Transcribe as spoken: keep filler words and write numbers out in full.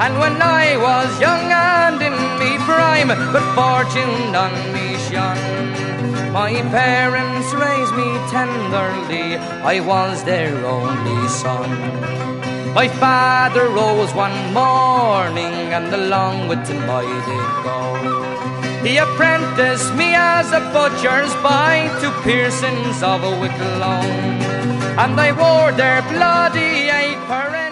And when I was young and in me prime, good fortune on me shone. My parents raised me tenderly, I was their only son. My father rose one morning, and along with him I did go. He apprenticed me as a butcher's boy to Pearson's of a Wicklow, and I wore their bloody apron.